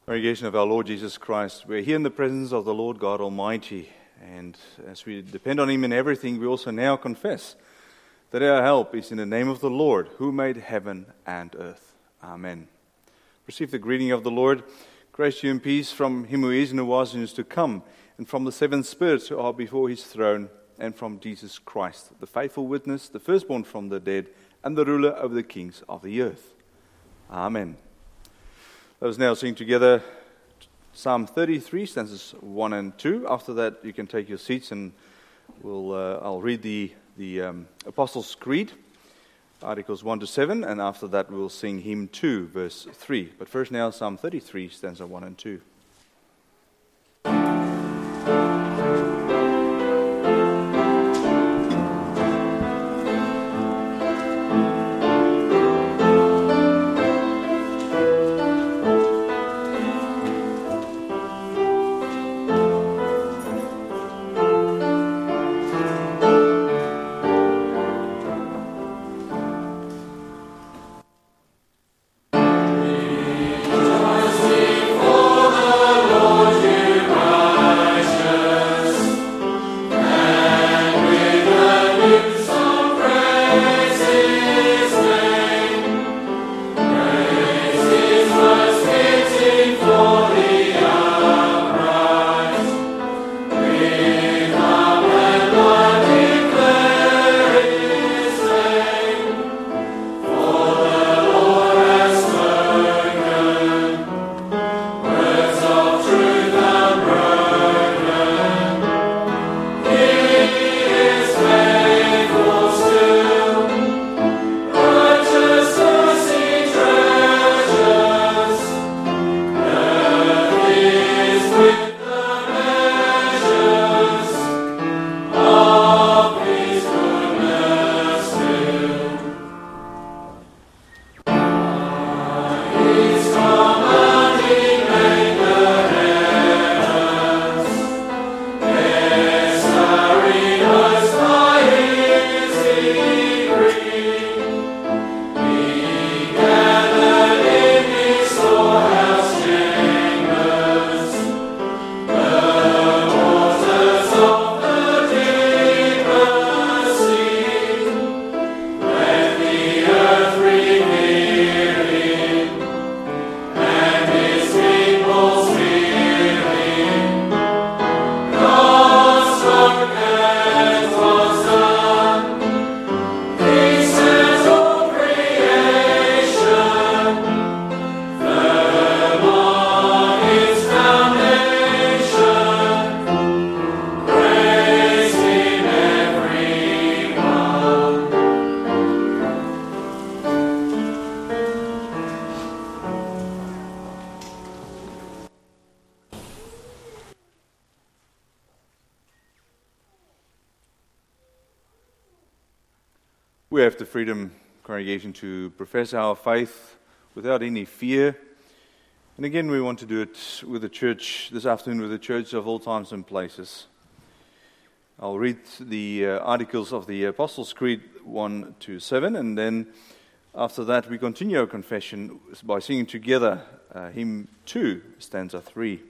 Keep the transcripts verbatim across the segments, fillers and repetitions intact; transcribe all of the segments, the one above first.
Congregation of our Lord Jesus Christ, we're here in the presence of the Lord God Almighty, and as we depend on Him in everything, we also now confess that our help is in the name of the Lord, who made heaven and earth. Amen. Receive the greeting of the Lord. Grace to you and peace from Him who is and who was and is to come, and from the seven spirits who are before His throne, and from Jesus Christ, the faithful witness, the firstborn from the dead, and the ruler over the kings of the earth. Amen. Let us now sing together Psalm thirty-three, stanzas one and two. After that, you can take your seats, and we'll uh, I'll read the the um, Apostles' Creed, Articles one to seven, and after that we'll sing Hymn two, verse three. But first now, Psalm thirty-three, stanza one and two. We have the freedom, congregation, to profess our faith without any fear. And again, we want to do it with the church this afternoon, with the church of all times and places. I'll read the uh, articles of the Apostles' Creed one to seven, and then after that we continue our confession by singing together uh, Hymn two, stanza three.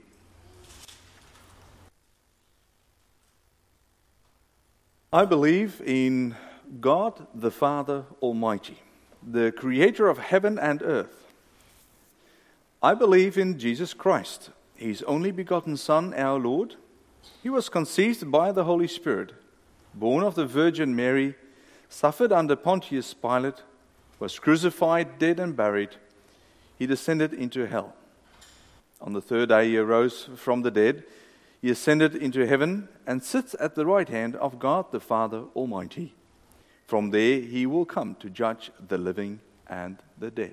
I believe in God the Father Almighty, the creator of heaven and earth. I believe in Jesus Christ, His only begotten Son, our Lord. He was conceived by the Holy Spirit, born of the Virgin Mary, suffered under Pontius Pilate, was crucified, dead and buried. He descended into hell. On the third day He arose from the dead. He ascended into heaven and sits at the right hand of God the Father Almighty. From there He will come to judge the living and the dead.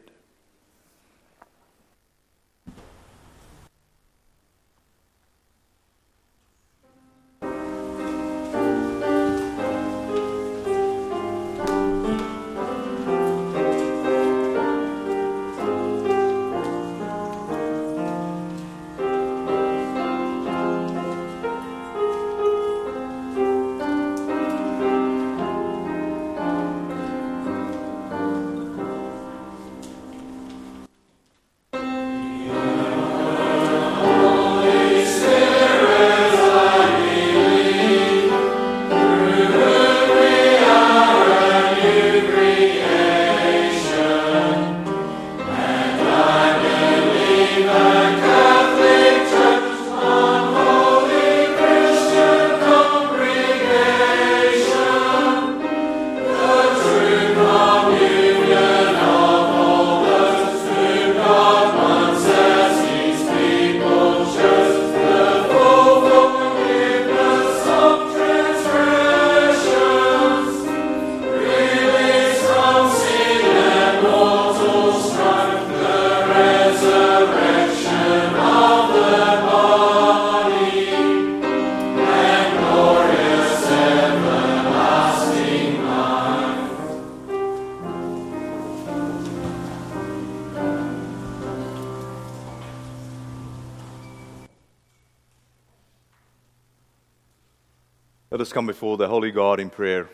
Let us come before the Holy God in prayer.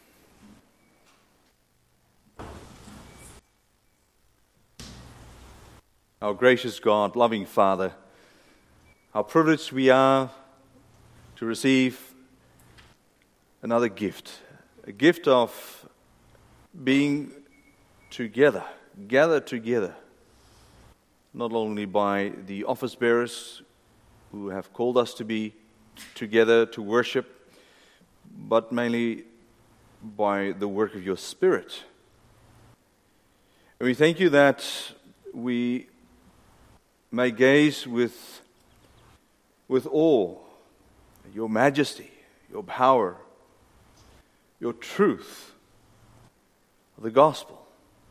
Our gracious God, loving Father, how privileged we are to receive another gift, a gift of being together, gathered together, not only by the office bearers who have called us to be together to worship, but mainly by the work of your Spirit. And we thank you that we may gaze with, with awe at your majesty, your power, your truth of the gospel.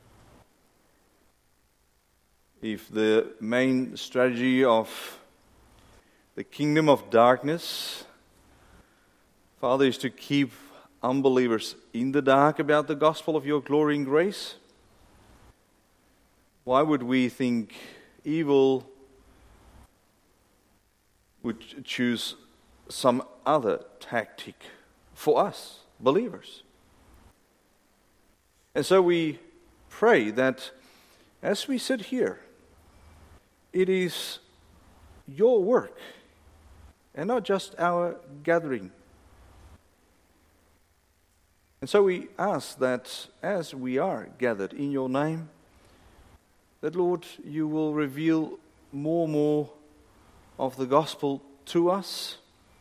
If the main strategy of the kingdom of darkness, Father, is to keep unbelievers in the dark about the gospel of your glory and grace, why would we think evil would choose some other tactic for us, believers? And so we pray that as we sit here, it is your work and not just our gathering. And so we ask that as we are gathered in your name, that, Lord, you will reveal more and more of the gospel to us,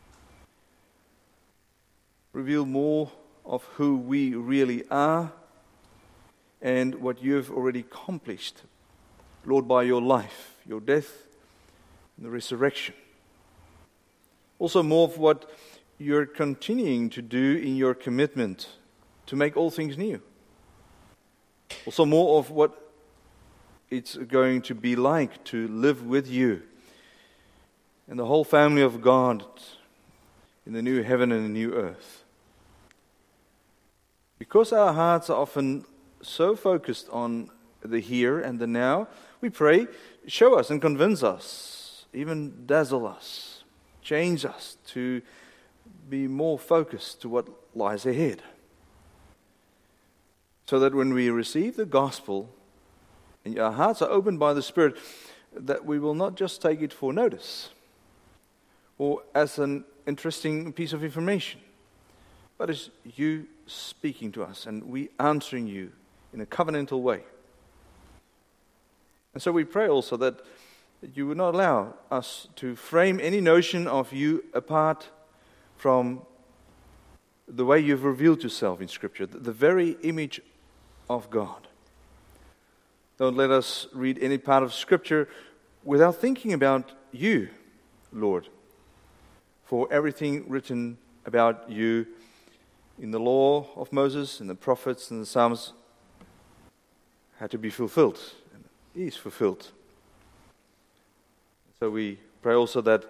reveal more of who we really are and what you have already accomplished, Lord, by your life, your death, and the resurrection. Also more of what you're continuing to do in your commitment to make all things new. Also more of what it's going to be like to live with you and the whole family of God in the new heaven and the new earth. Because our hearts are often so focused on the here and the now, we pray, show us and convince us, even dazzle us, change us to be more focused to what lies ahead. So that when we receive the gospel and our hearts are opened by the Spirit, that we will not just take it for notice or as an interesting piece of information, but as you speaking to us and we answering you in a covenantal way. And so we pray also that you would not allow us to frame any notion of you apart from the way you've revealed yourself in Scripture, the very image of God. Don't let us read any part of Scripture without thinking about you, Lord. For everything written about you in the law of Moses, in the prophets, and the Psalms had to be fulfilled, and is fulfilled. So we pray also that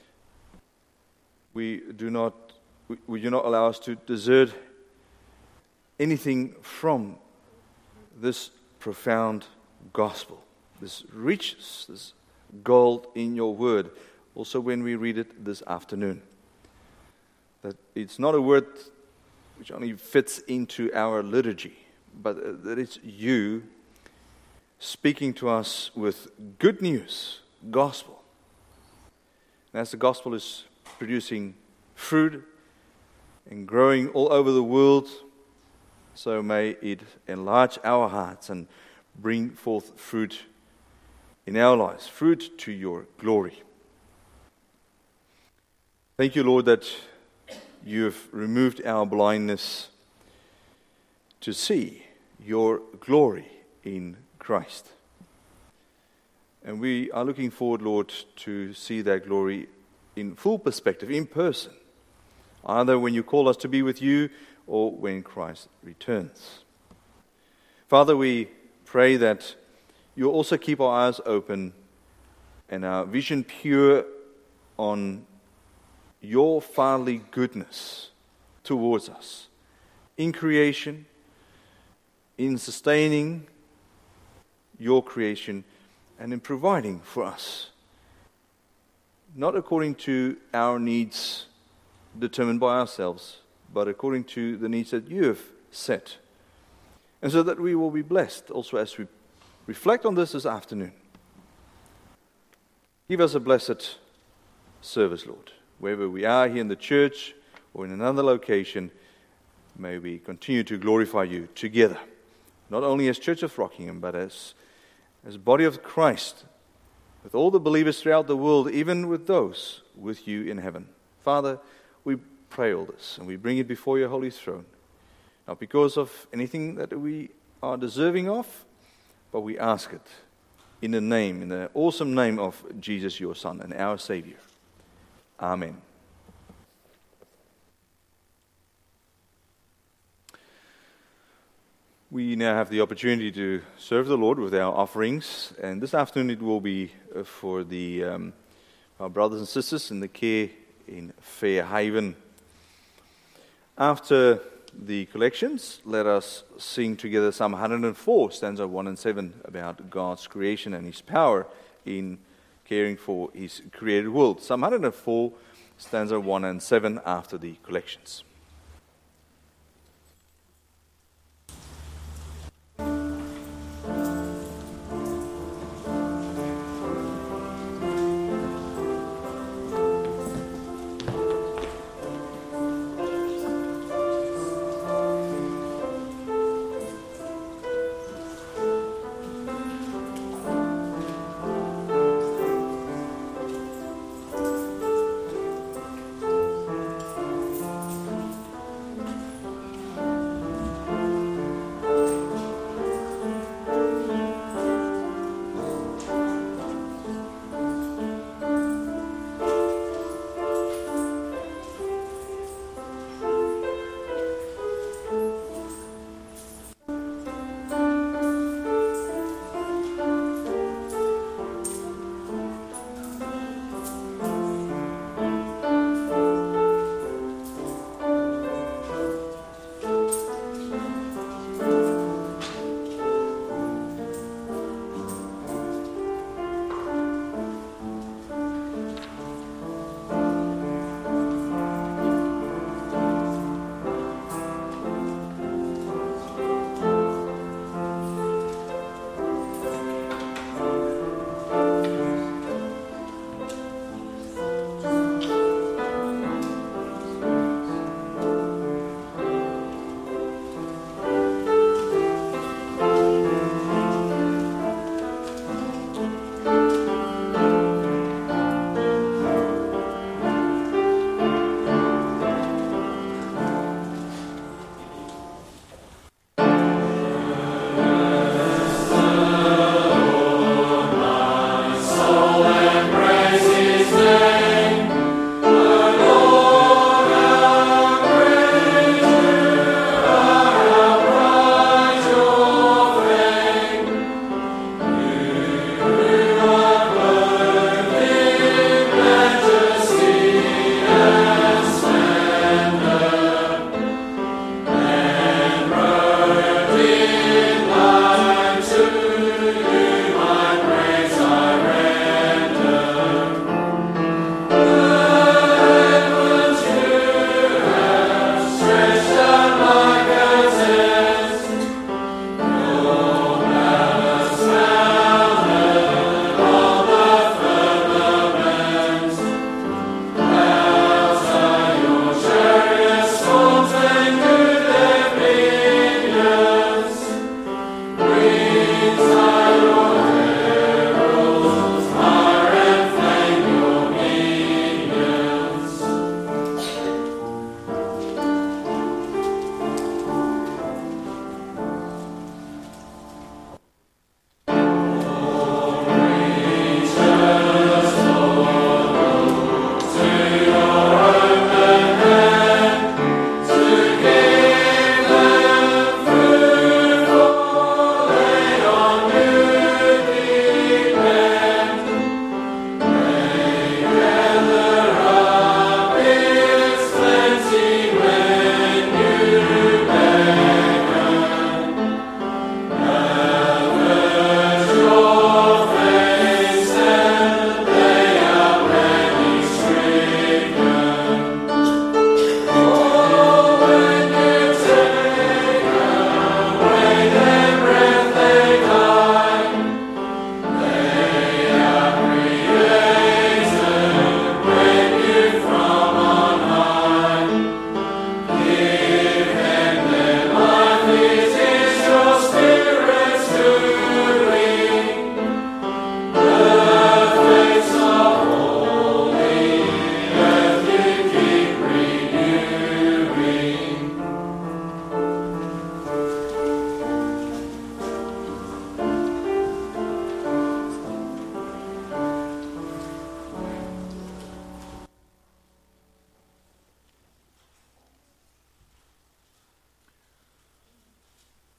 we do not, we, we do not allow us to desert anything from this profound gospel, this riches, this gold in your word, also when we read it this afternoon. That it's not a word which only fits into our liturgy, but that it's you speaking to us with good news, gospel. And as the gospel is producing fruit and growing all over the world, so may it enlarge our hearts and bring forth fruit in our lives, fruit to your glory. Thank you, Lord, that you have removed our blindness to see your glory in Christ. And we are looking forward, Lord, to see that glory in full perspective, in person, either when you call us to be with you or when Christ returns. Father, we pray that you also keep our eyes open and our vision pure on your fatherly goodness towards us in creation, in sustaining your creation, and in providing for us, not according to our needs determined by ourselves, but according to the needs that you have set. And so that we will be blessed also as we reflect on this this afternoon. Give us a blessed service, Lord. Wherever we are here in the church or in another location, may we continue to glorify you together. Not only as Church of Rockingham, but as, as body of Christ, with all the believers throughout the world, even with those with you in heaven. Father, we pray all this, and we bring it before your holy throne. Not because of anything that we are deserving of, but we ask it in the name, in the awesome name of Jesus, your Son, and our Savior. Amen. We now have the opportunity to serve the Lord with our offerings, and this afternoon it will be for the um, our brothers and sisters in the care in Fairhaven. After the collections, let us sing together Psalm one hundred four, stanza one and seven, about God's creation and His power in caring for His created world. Psalm one hundred four, stanza one and seven, after the collections.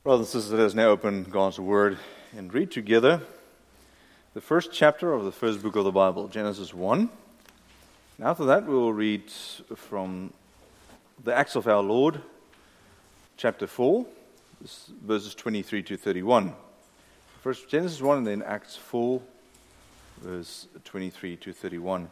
Brothers and sisters, let us now open God's Word and read together the first chapter of the first book of the Bible, Genesis one. And after that, we will read from the Acts of our Lord, chapter four, verses twenty-three to thirty-one. First Genesis one and then Acts four, verse twenty-three to thirty-one.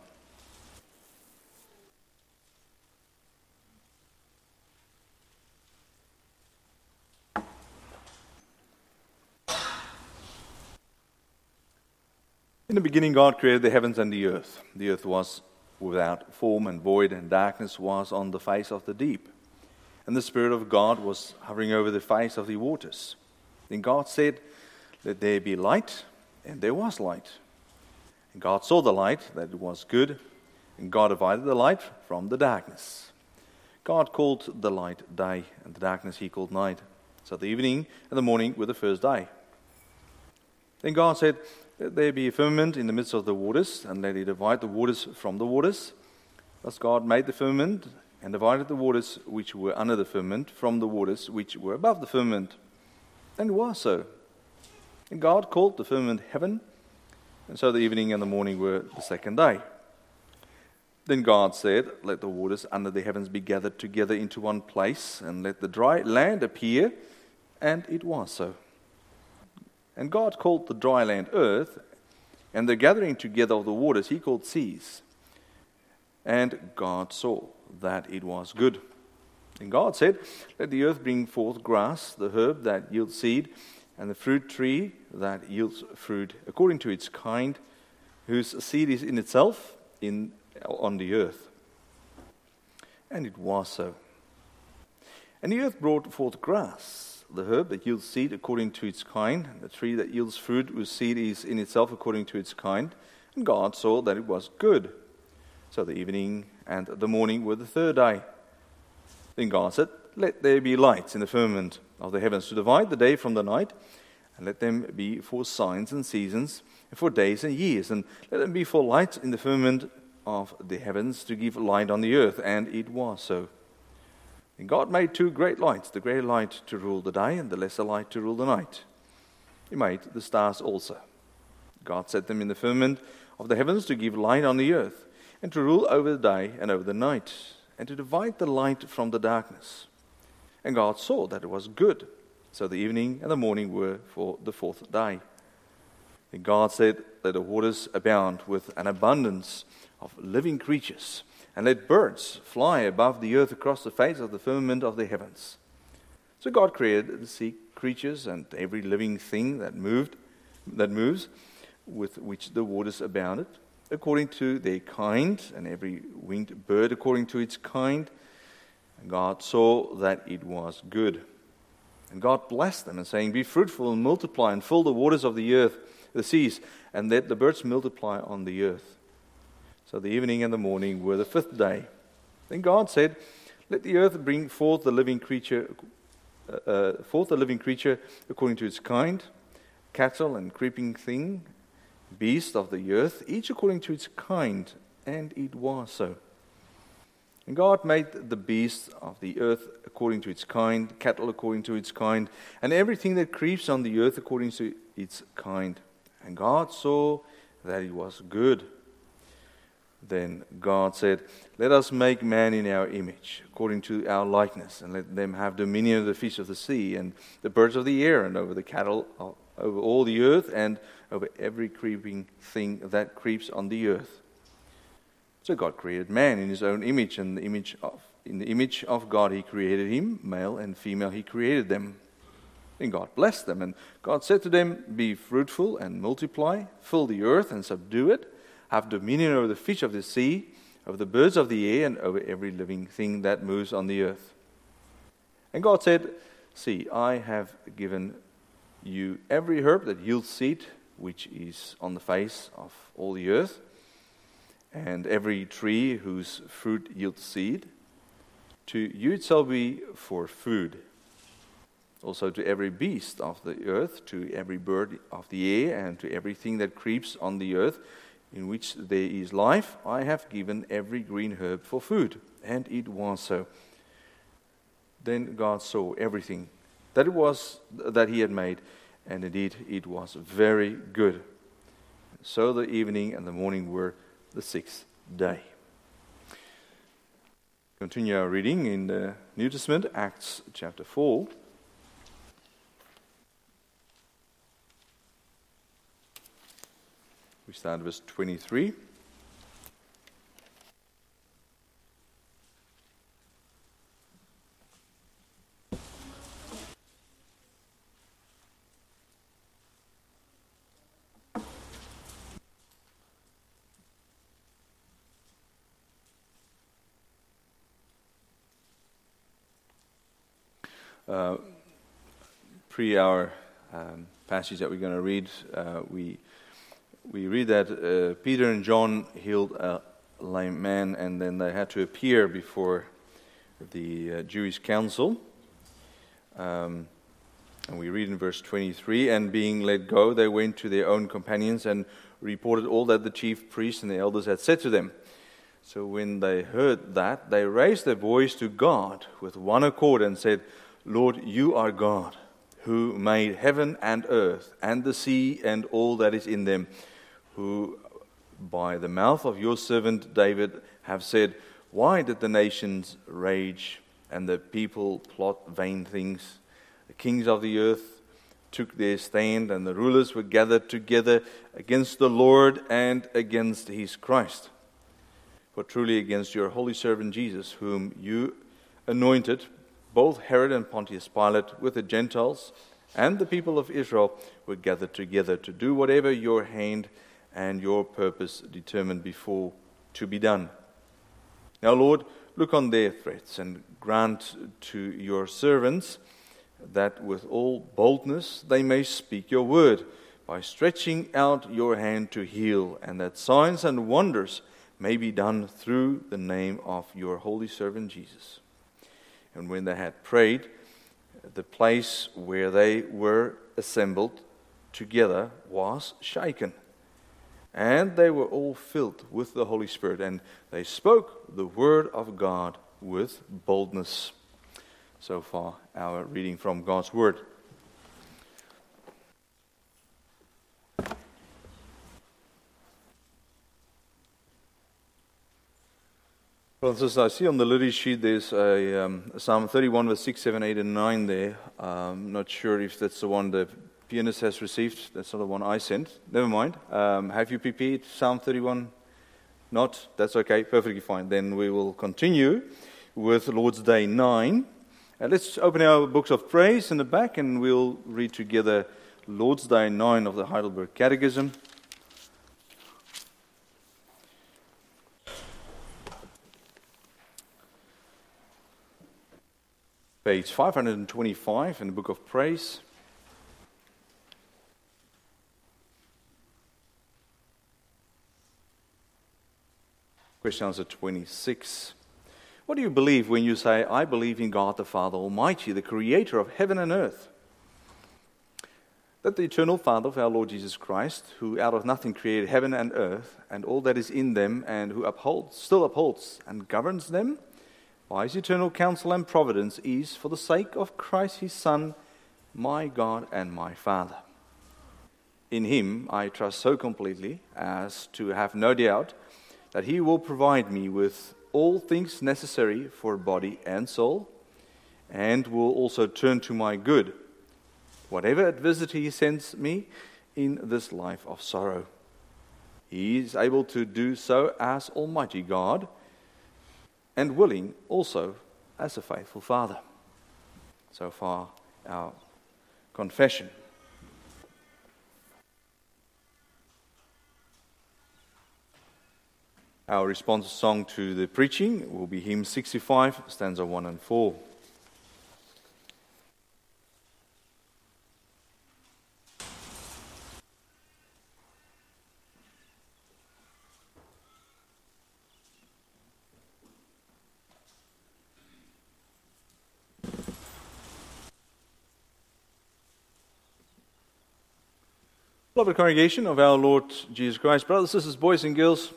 In the beginning, God created the heavens and the earth. The earth was without form and void, and darkness was on the face of the deep. And the Spirit of God was hovering over the face of the waters. Then God said, "Let there be light," and there was light. And God saw the light, that it was good, and God divided the light from the darkness. God called the light day, and the darkness he called night. So the evening and the morning were the first day. Then God said, "Let there be a firmament in the midst of the waters, and let it divide the waters from the waters." Thus God made the firmament, and divided the waters which were under the firmament from the waters which were above the firmament. And it was so. And God called the firmament heaven, and so the evening and the morning were the second day. Then God said, "Let the waters under the heavens be gathered together into one place, and let the dry land appear." And it was so. And God called the dry land earth, and the gathering together of the waters he called seas. And God saw that it was good. And God said, "Let the earth bring forth grass, the herb that yields seed, and the fruit tree that yields fruit according to its kind, whose seed is in itself in on the earth." And it was so. And the earth brought forth grass, the herb that yields seed according to its kind, and the tree that yields fruit whose seed is in itself according to its kind. And God saw that it was good. So the evening and the morning were the third day. Then God said, "Let there be lights in the firmament of the heavens to divide the day from the night, and let them be for signs and seasons, and for days and years, and let them be for lights in the firmament of the heavens to give light on the earth." And it was so. And God made two great lights, the greater light to rule the day, and the lesser light to rule the night. He made the stars also. God set them in the firmament of the heavens to give light on the earth, and to rule over the day and over the night, and to divide the light from the darkness. And God saw that it was good. So the evening and the morning were for the fourth day. Then God said, "Let the waters abound with an abundance of living creatures, and let birds fly above the earth across the face of the firmament of the heavens." So God created the sea creatures and every living thing that moved, that moves, with which the waters abounded, according to their kind, and every winged bird according to its kind. And God saw that it was good. And God blessed them, and saying, "Be fruitful and multiply, and fill the waters of the earth, the seas, and let the birds multiply on the earth." So the evening and the morning were the fifth day. Then God said, "Let the earth bring forth the living creature, uh, uh, forth the living creature according to its kind, cattle and creeping thing, beast of the earth, each according to its kind." And it was so. And God made the beasts of the earth according to its kind, cattle according to its kind, and everything that creeps on the earth according to its kind. And God saw that it was good. Then God said, "Let us make man in our image, according to our likeness, and let them have dominion over the fish of the sea, and the birds of the air, and over the cattle, over all the earth, and over every creeping thing that creeps on the earth." So God created man in his own image, and the image of in the image of God he created him, male and female he created them. Then God blessed them, and God said to them, "Be fruitful and multiply, fill the earth and subdue it. Have dominion over the fish of the sea, over the birds of the air, and over every living thing that moves on the earth." And God said, "See, I have given you every herb that yields seed, which is on the face of all the earth, and every tree whose fruit yields seed. To you it shall be for food. Also to every beast of the earth, to every bird of the air, and to everything that creeps on the earth, in which there is life, I have given every green herb for food." And it was so. Then God saw everything that it was that he had made, and indeed it was very good. So the evening and the morning were the sixth day. Continue our reading in the New Testament, Acts chapter four. We start verse twenty-three. Uh, pre our um, passage that we're going to read, uh, we we read that uh, Peter and John healed a lame man, and then they had to appear before the uh, Jewish council. Um, and we read in verse twenty-three, and being let go, they went to their own companions and reported all that the chief priests and the elders had said to them. So when they heard that, they raised their voice to God with one accord and said, Lord, you are God, who made heaven and earth, and the sea and all that is in them, who by the mouth of your servant David have said, why did the nations rage and the people plot vain things? The kings of the earth took their stand, and the rulers were gathered together against the Lord and against his Christ. For truly against your holy servant Jesus, whom you anointed, both Herod and Pontius Pilate with the Gentiles and the people of Israel were gathered together to do whatever your hand and your purpose determined before to be done. Now, Lord, look on their threats and grant to your servants that with all boldness they may speak your word by stretching out your hand to heal, and that signs and wonders may be done through the name of your holy servant Jesus. And when they had prayed, the place where they were assembled together was shaken. And they were all filled with the Holy Spirit, and they spoke the word of God with boldness. So far, our reading from God's word. Well, as I see on the liturgy sheet, there's a um, Psalm thirty-one, verse six, seven, eight, and nine there. I'm not sure if that's the one the pianist has received. That's not the one I sent. Never mind. Um, have you prepared Psalm thirty-one? Not? That's okay. Perfectly fine. Then we will continue with Lord's Day nine. And let's open our books of praise in the back, and we'll read together Lord's Day nine of the Heidelberg Catechism. Page five hundred twenty-five in the Book of Praise. Question answer twenty-six. What do you believe when you say, I believe in God the Father Almighty, the creator of heaven and earth? That the eternal Father of our Lord Jesus Christ, who out of nothing created heaven and earth, and all that is in them, and who upholds, still upholds and governs them, by his eternal counsel and providence, is, for the sake of Christ his Son, my God and my Father. In him I trust so completely as to have no doubt that he will provide me with all things necessary for body and soul, and will also turn to my good, whatever adversity he sends me in this life of sorrow. He is able to do so as Almighty God, and willing also as a faithful Father. So far, our confession. Our response song to the preaching will be hymn sixty-five, stanza one and four. Beloved congregation of our Lord Jesus Christ, brothers, sisters, boys and girls,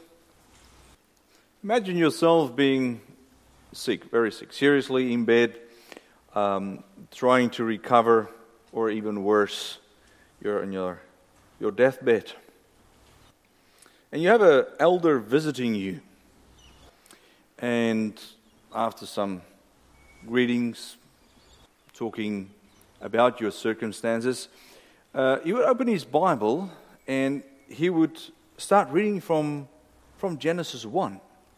imagine yourself being sick, very sick, seriously in bed, um, trying to recover, or even worse, you're on your, your deathbed. And you have an elder visiting you. And after some greetings, talking about your circumstances, uh, he would open his Bible and he would start reading from, from Genesis one.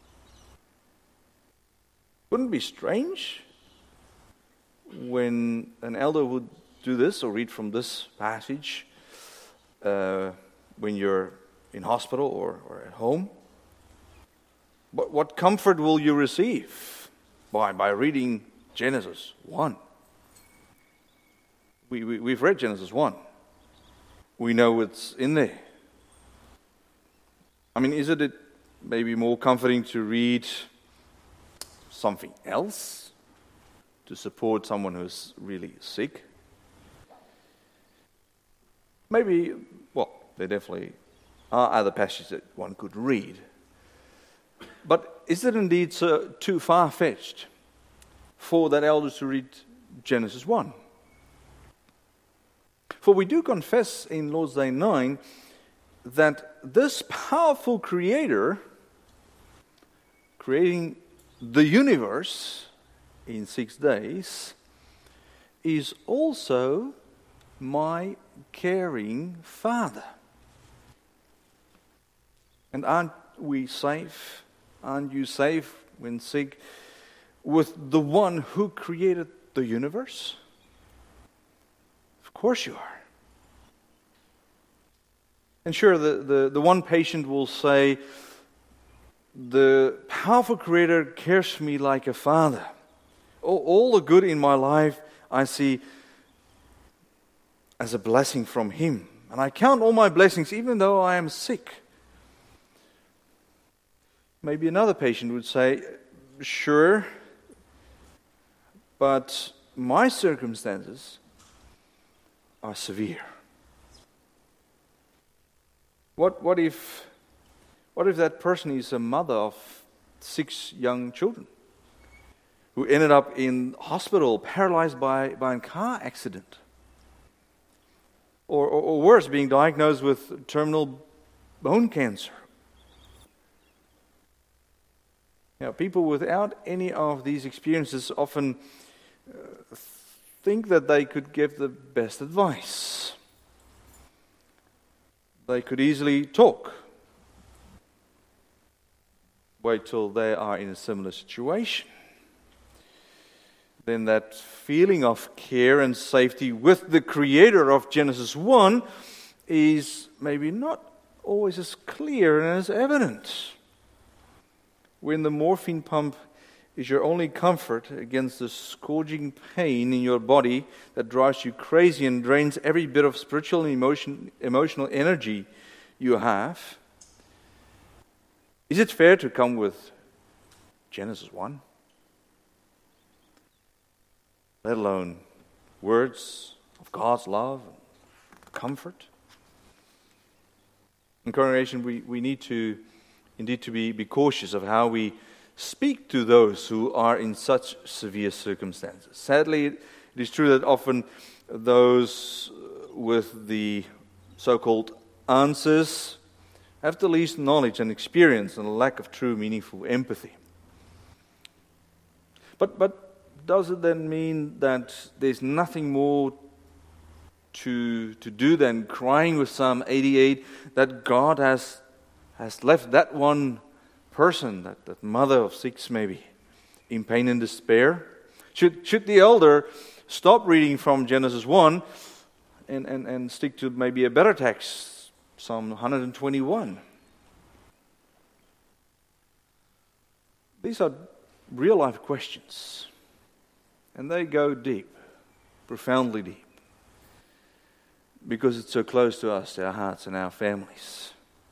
Wouldn't it be strange when an elder would do this or read from this passage uh, when you're in hospital or, or at home? But what comfort will you receive by, by reading Genesis one? We, we, we've read Genesis one. We know it's in there. I mean, isn't it maybe more comforting to read something else to support someone who's really sick? Maybe, well, there definitely are other passages that one could read. But is it indeed so, too far-fetched for that elder to read Genesis one? For we do confess in Lord's Day nine that this powerful Creator, creating the universe in six days, is also my caring Father. And aren't we safe? Aren't you safe when sick with the one who created the universe? Of course you are. And sure, the, the, the one patient will say, the powerful Creator cares for me like a father. All, all the good in my life I see as a blessing from Him. And I count all my blessings even though I am sick. Maybe another patient would say, sure, but my circumstances are severe. What what if what if that person is a mother of six young children who ended up in hospital paralyzed by, by a car accident? Or, or, or worse, being diagnosed with terminal bone cancer. Now, people without any of these experiences often uh, think that they could give the best advice. They could easily talk. Wait till they are in a similar situation. Then that feeling of care and safety with the Creator of Genesis one is maybe not always as clear and as evident. When the morphine pump is your only comfort against the scourging pain in your body that drives you crazy and drains every bit of spiritual and emotion, emotional energy you have, is it fair to come with Genesis one? Let alone words of God's love and comfort? In congregation, we, we need to indeed to be, be cautious of how we speak to those who are in such severe circumstances. Sadly, it is true that often those with the so-called answers have the least knowledge and experience and a lack of true, meaningful empathy. But but does it then mean that there's nothing more to to do than crying with Psalm eighty-eight that God has has left that one person, that, that mother of six maybe, in pain and despair? Should should the elder stop reading from Genesis one and, and, and stick to maybe a better text, Psalm one twenty-one? These are real life questions, and they go deep, profoundly deep, because it's so close to us, to our hearts and our families.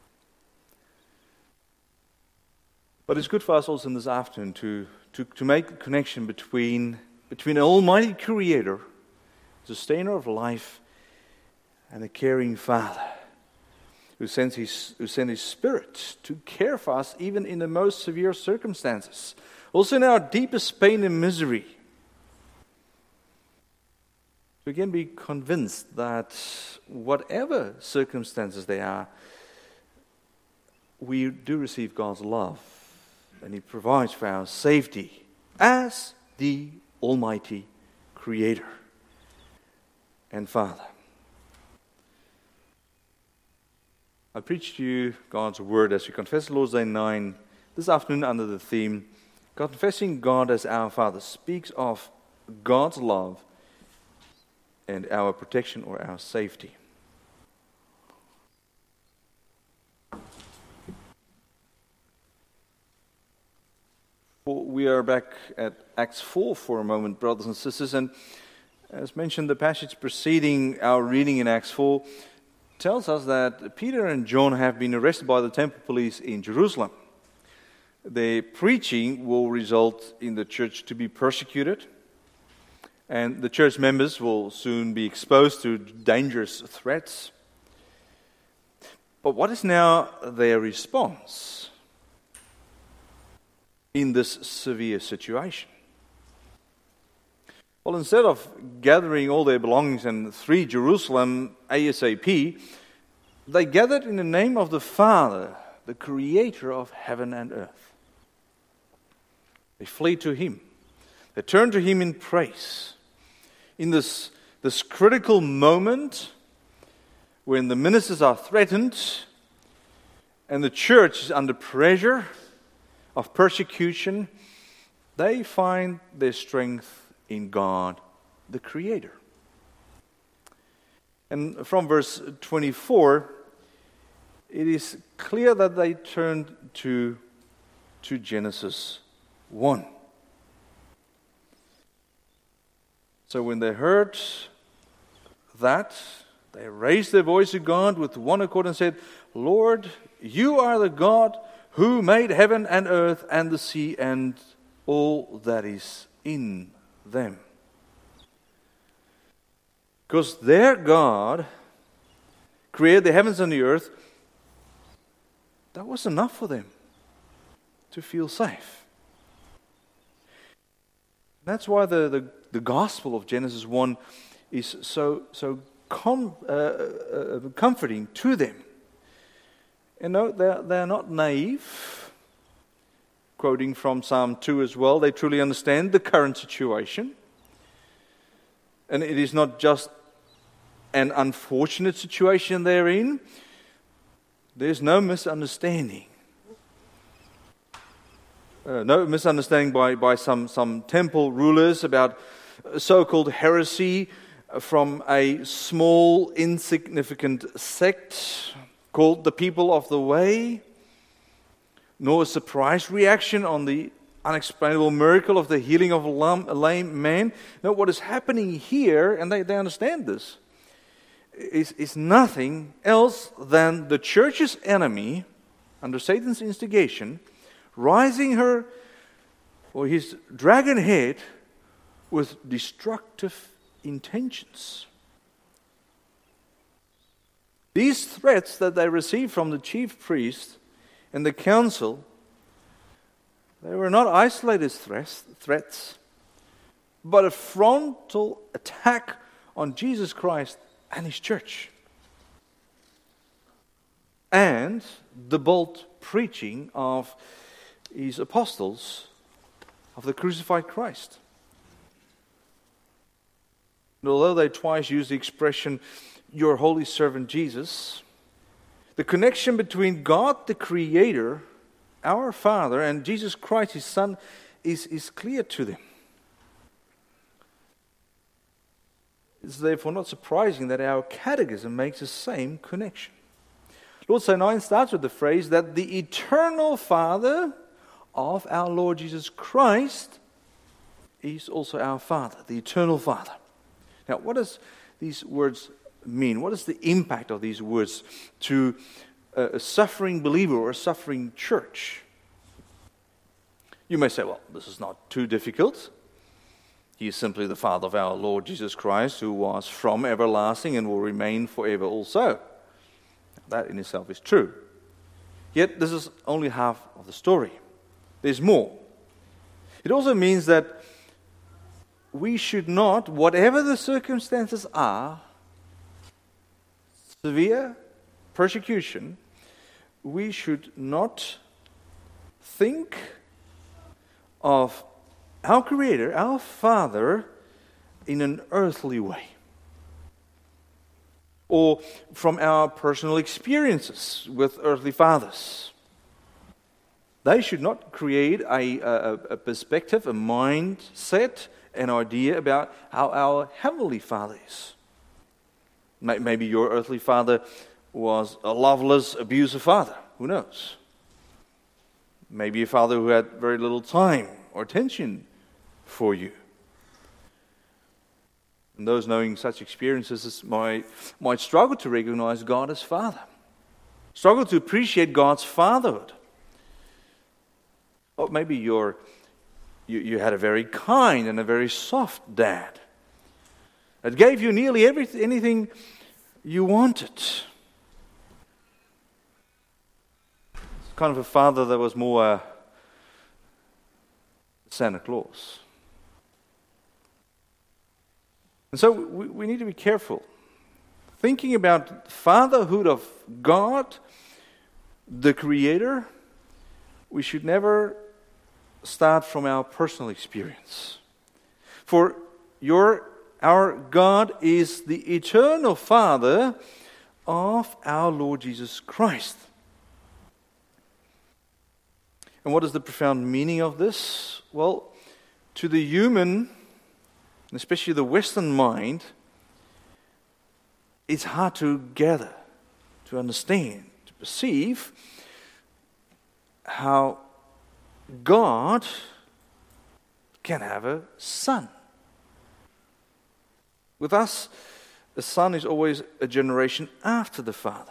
But it's good for us also in this afternoon to, to, to make the connection between, between an almighty Creator, sustainer of life, and a caring Father who sends his, who sent His Spirit to care for us even in the most severe circumstances. Also in our deepest pain and misery. to again be convinced that whatever circumstances they are, we do receive God's love, and He provides for our safety as the Almighty Creator and Father. I preach to you God's Word as we confess Lord's Day nine this afternoon under the theme, Confessing God as our Father speaks of God's love and our protection or our safety. Well, we are back at Acts four for a moment, brothers and sisters, and as mentioned, the passage preceding our reading in Acts four tells us that Peter and John have been arrested by the temple police in Jerusalem. Their preaching will result in the church to be persecuted, and the church members will soon be exposed to dangerous threats. But what is now their response in this severe situation? Well, instead of gathering all their belongings and flee Jerusalem ASAP, they gathered in the name of the Father, the Creator of heaven and earth. They flee to Him. They turn to Him in praise. In this, this critical moment when the ministers are threatened and the church is under pressure of persecution, they find their strength in God, the Creator. And from verse twenty-four, it is clear that they turned to, to Genesis one. So when they heard that, they raised their voice to God with one accord and said, Lord, you are the God who made heaven and earth and the sea and all that is in them. Because their God created the heavens and the earth, that was enough for them to feel safe. That's why the, the, the gospel of Genesis one is so so com, uh, uh, comforting to them. You know, they're, they're not naive. Quoting from Psalm two as well, they truly understand the current situation. And it is not just an unfortunate situation they're in. There's no misunderstanding. Uh, no misunderstanding by, by some, some temple rulers about so-called heresy from a small, insignificant sect called the People of the Way, nor a surprise reaction on the unexplainable miracle of the healing of a lame, a lame man. No, what is happening here, and they, they understand this, is, is nothing else than the church's enemy, under Satan's instigation, rising her or his dragon head with destructive intentions. These threats that they received from the chief priest and the council, they were not isolated threats, threats, but a frontal attack on Jesus Christ and His church. And the bold preaching of His apostles of the crucified Christ. And although they twice used the expression, your holy servant Jesus, the connection between God the Creator, our Father, and Jesus Christ, His Son, is, is clear to them. It's therefore not surprising that our catechism makes the same connection. Lord's Day nine starts with the phrase that the eternal Father of our Lord Jesus Christ is also our Father, the eternal Father. Now, what does these words mean? What is the impact of these words to a suffering believer or a suffering church? You may say, well, this is not too difficult. He is simply the Father of our Lord Jesus Christ, who was from everlasting and will remain forever also. That in itself is true. Yet this is only half of the story. There's more. It also means that we should not, whatever the circumstances are, severe persecution, we should not think of our Creator, our Father, in an earthly way, or from our personal experiences with earthly fathers. They should not create a, a, a perspective, a mindset, an idea about how our Heavenly Father is. Maybe your earthly father was a loveless, abusive father. Who knows? Maybe a father who had very little time or attention for you. And those knowing such experiences might, might struggle to recognize God as Father. Struggle to appreciate God's fatherhood. Or maybe you're, you, you had a very kind and a very soft dad that gave you nearly everything, anything you wanted. It's kind of a father that was more uh, Santa Claus. And so we, we need to be careful. Thinking about fatherhood of God, the Creator, we should never start from our personal experience. For your our God is the eternal Father of our Lord Jesus Christ. And what is the profound meaning of this? Well, to the human, especially the Western mind, it's hard to gather, to understand, to perceive how God can have a son. With us, a son is always a generation after the father.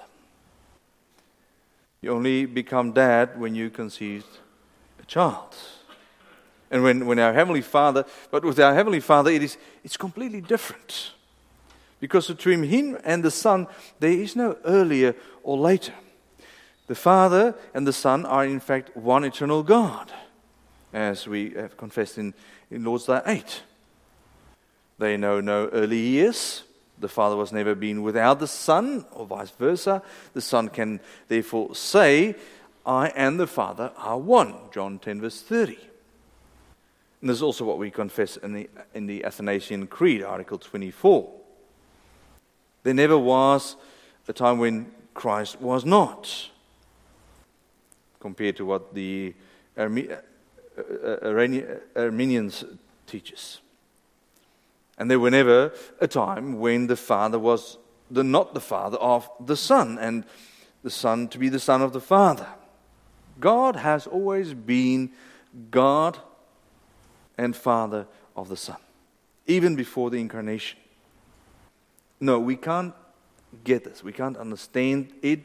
You only become dad when you conceived a child. And when, when our Heavenly Father, but with our Heavenly Father, it is it's completely different. Because between Him and the Son, there is no earlier or later. The Father and the Son are in fact one eternal God, as we have confessed in, in Lord's Day eight. They know no early years. The Father was never been without the Son, or vice versa. The Son can therefore say, I and the Father are one. John ten verse thirty. And this is also what we confess in the, in the Athanasian Creed, Article twenty-four. There never was a time when Christ was not, compared to what the Arme- Armenians teaches. And there were never a time when the Father was the, not the Father of the Son, and the Son to be the Son of the Father. God has always been God and Father of the Son, even before the incarnation. No, we can't get this. We can't understand it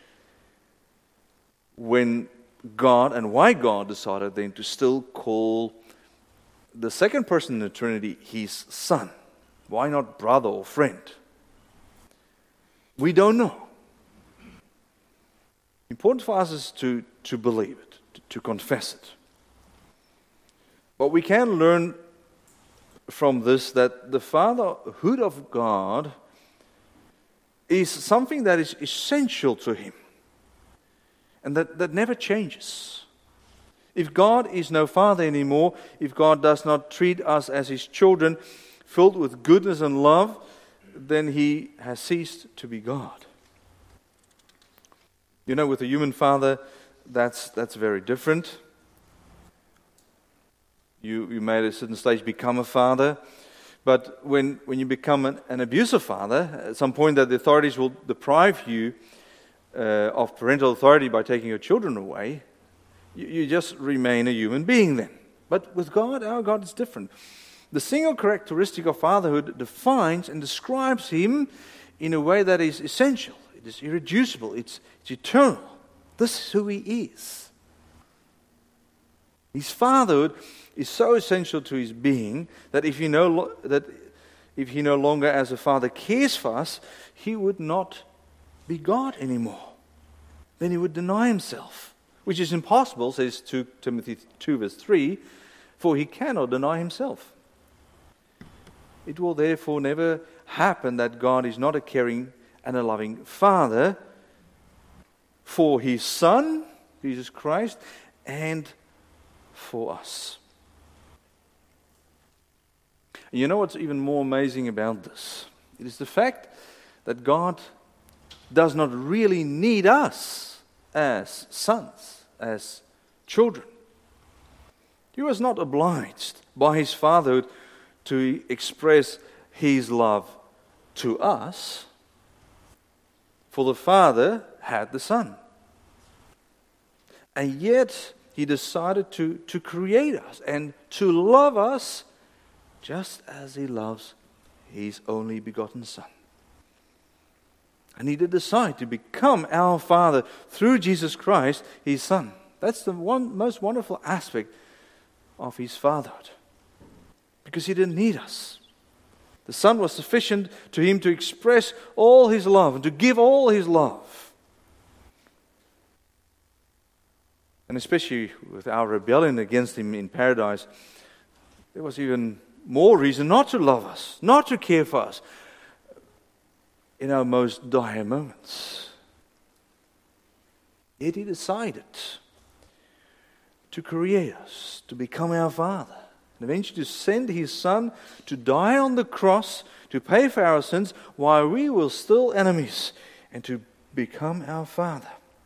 when God, and why God decided then to still call the second person in the Trinity His Son. Why not brother or friend? We don't know. Important for us is to, to believe it, to, to confess it. But we can learn from this that the fatherhood of God is something that is essential to Him, and that, that never changes. If God is no Father anymore, if God does not treat us as His children, filled with goodness and love, then He has ceased to be God. You know, with a human father, that's that's very different. You you may at a certain stage become a father, but when, when you become an, an abusive father, at some point that the authorities will deprive you uh, of parental authority by taking your children away, you, you just remain a human being then. But with God, our God is different. The single characteristic of fatherhood defines and describes Him in a way that is essential. It is irreducible. It's, it's eternal. This is who He is. His fatherhood is so essential to His being that if He no that if He no longer as a Father cares for us, He would not be God anymore. Then He would deny Himself, which is impossible, says Second Timothy two verse three, for He cannot deny Himself. It will therefore never happen that God is not a caring and a loving Father for His Son, Jesus Christ, and for us. And you know what's even more amazing about this? It is the fact that God does not really need us as sons, as children. He was not obliged by His fatherhood to express His love to us, for the Father had the Son. And yet He decided to, to create us and to love us just as He loves His only begotten Son. And He did decide to become our Father through Jesus Christ, His Son. That's the one most wonderful aspect of His fatherhood. Because He didn't need us. The Son was sufficient to Him to express all His love and to give all His love. And especially with our rebellion against Him in paradise, there was even more reason not to love us, not to care for us in our most dire moments. Yet He decided to create us, to become our Father, and eventually to send His Son to die on the cross, to pay for our sins while we were still enemies, and to become our Father.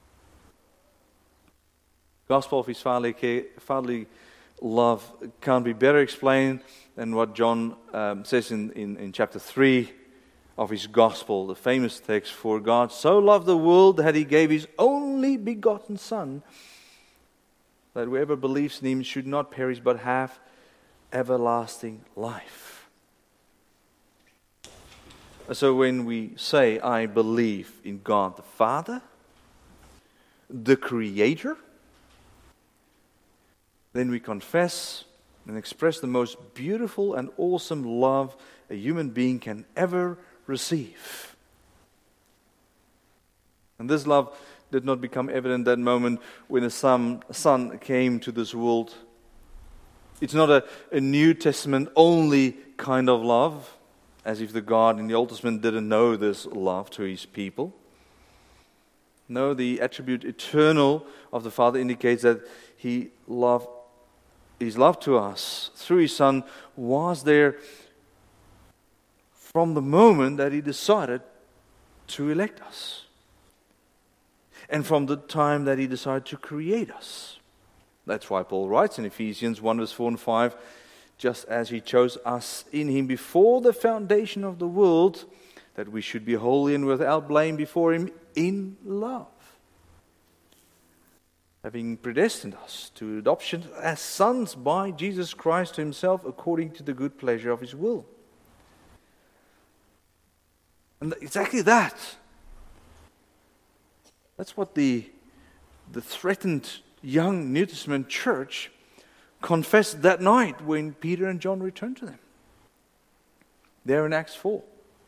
The gospel of His fatherly, care, fatherly love can't be better explained than what John um, says in, in, in chapter three of his gospel, the famous text, "For God so loved the world that He gave His only begotten Son, that whoever believes in Him should not perish but have everlasting life." So when we say, "I believe in God the Father, the Creator," then we confess and express the most beautiful and awesome love a human being can ever receive. And this love did not become evident that moment when the son, son came to this world. It's not a, a New Testament only kind of love, as if the God in the Old Testament didn't know this love to His people. No, the attribute eternal of the Father indicates that He loved, His love to us through His Son was there from the moment that He decided to elect us. And from the time that He decided to create us. That's why Paul writes in Ephesians one verse four and five, "Just as He chose us in Him before the foundation of the world, that we should be holy and without blame before Him in love, having predestined us to adoption as sons by Jesus Christ to Himself, according to the good pleasure of His will." And exactly that. That's what the, the threatened young New Testament church confessed that night when Peter and John returned to them. There in Acts four.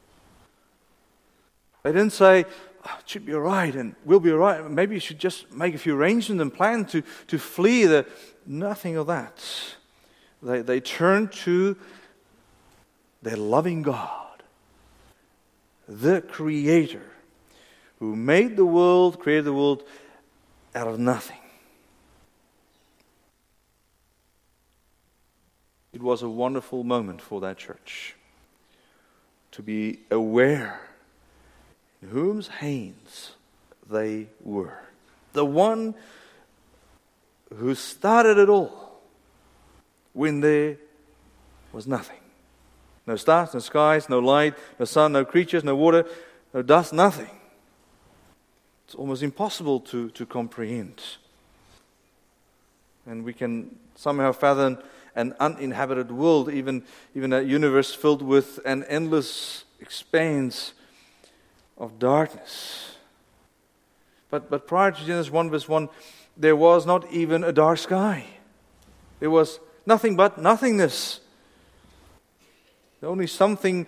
They didn't say, "Oh, it should be all right and we'll be all right. Maybe you should just make a few arrangements and plan to, to flee." The Nothing of that. They, they turned to their loving God, the Creator, who made the world, created the world out of nothing. It was a wonderful moment for that church to be aware in whose hands they were. The one who started it all when there was nothing. No stars, no skies, no light, no sun, no creatures, no water, no dust, nothing. It's almost impossible to, to comprehend. And we can somehow fathom an uninhabited world, even, even a universe filled with an endless expanse of darkness. But, but prior to Genesis one verse one, there was not even a dark sky. There was nothing but nothingness. The only something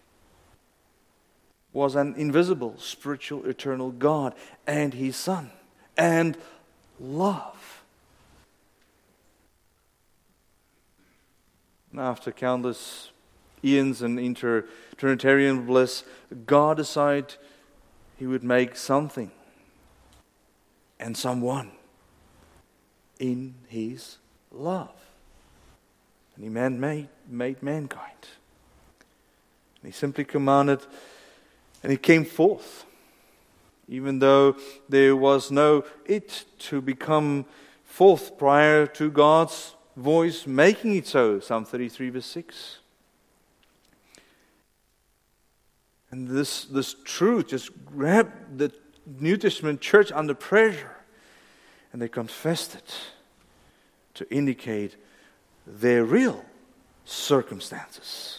was an invisible, spiritual, eternal God and His Son and love. And after countless eons and inter Trinitarian bliss, God decided He would make something and someone in His love. And He man made, made mankind. And He simply commanded, and He came forth. Even though there was no it to become forth prior to God's voice making it so. Psalm thirty-three verse six. And this, this truth just grabbed the New Testament church under pressure. And they confessed it to indicate their real circumstances.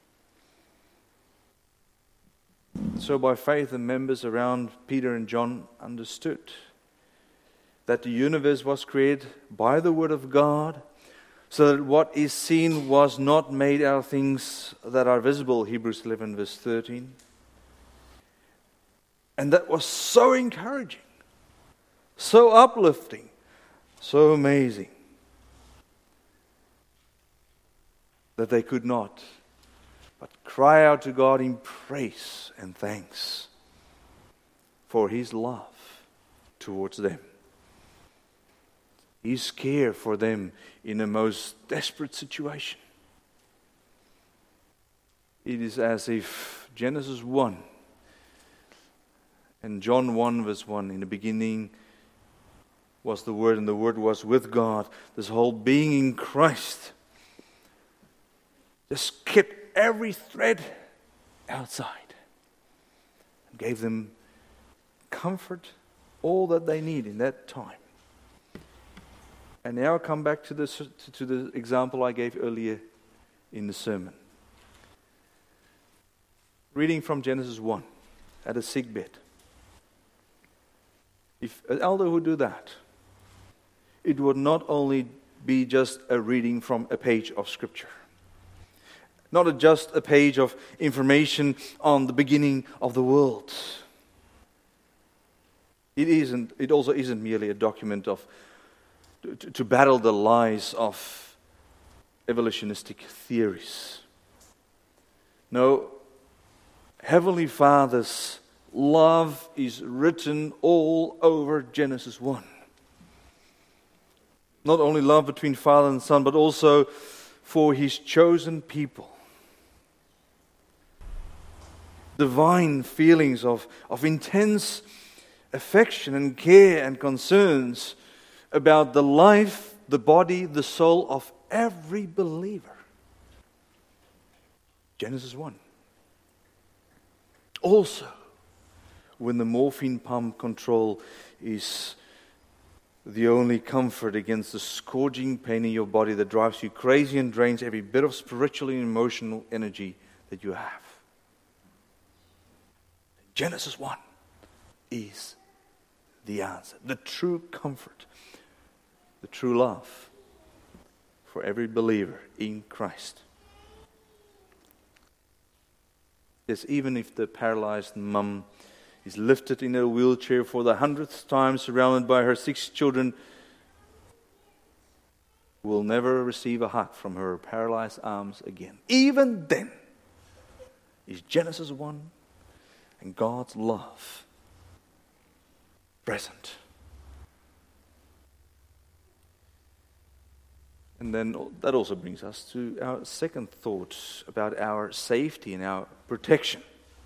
So by faith, the members around Peter and John understood that the universe was created by the Word of God, so that what is seen was not made out of things that are visible, Hebrews eleven verse thirteen. And that was so encouraging, so uplifting, so amazing, that they could not but cry out to God in praise and thanks for His love towards them. His care for them in a most desperate situation. It is as if Genesis one and John one verse one, in the beginning was the Word, and the Word was with God. This whole being in Christ just kept every thread outside and gave them comfort, all that they need in that time. And now I come back to the, to the example I gave earlier in the sermon. Reading from Genesis one at a sickbed. If an elder would do that, it would not only be just a reading from a page of Scripture. Not a, just a page of information on the beginning of the world. It isn't. It also isn't merely a document of to, to battle the lies of evolutionistic theories. No, Heavenly Father's love is written all over Genesis one. Not only love between Father and Son, but also for His chosen people. Divine feelings of, of intense affection and care and concerns about the life, the body, the soul of every believer. Genesis one. Also, when the morphine pump control is the only comfort against the scourging pain in your body that drives you crazy and drains every bit of spiritual and emotional energy that you have. Genesis one is the answer, the true comfort, the true love for every believer in Christ. Yes, even if the paralyzed mum is lifted in a wheelchair for the hundredth time, surrounded by her six children, will never receive a hug from her paralyzed arms again. Even then, is Genesis one and God's love present. And then that also brings us to our second thought about our safety and our protection.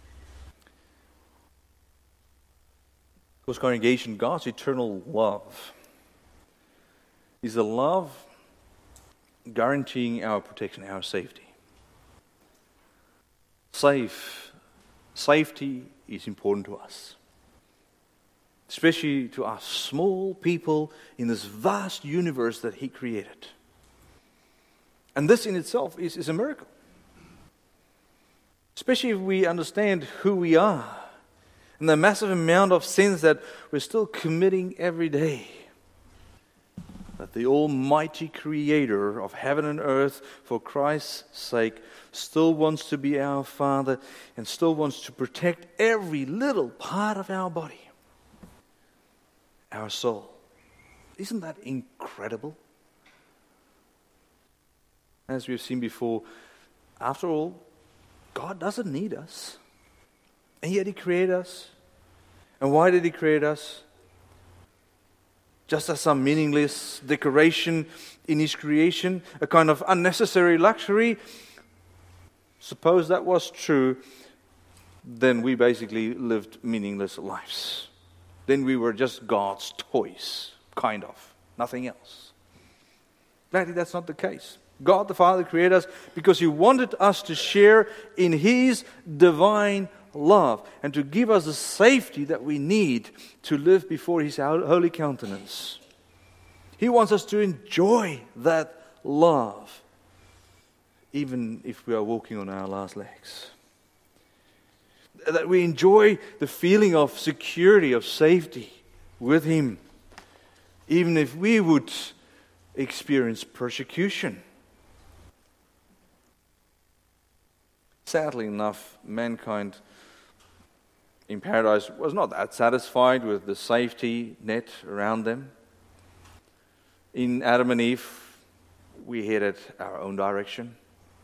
Because congregation, God's eternal love is a love guaranteeing our protection, our safety. Safe, safety is important to us. Especially to us small people in this vast universe that He created. And this in itself is, is a miracle. Especially if we understand who we are and the massive amount of sins that we're still committing every day. That the Almighty Creator of heaven and earth, for Christ's sake, still wants to be our Father and still wants to protect every little part of our body, our soul. Isn't that incredible? As we have seen before, after all, God doesn't need us. And yet He created us. And why did He create us? Just as some meaningless decoration in His creation, a kind of unnecessary luxury. Suppose that was true, then we basically lived meaningless lives. Then we were just God's toys, kind of, nothing else. Gladly, that's not the case. God the Father created us because He wanted us to share in His divine love and to give us the safety that we need to live before His holy countenance. He wants us to enjoy that love, even if we are walking on our last legs. That we enjoy the feeling of security, of safety with Him, even if we would experience persecution. Sadly enough, mankind in paradise was not that satisfied with the safety net around them. In Adam and Eve, we headed our own direction.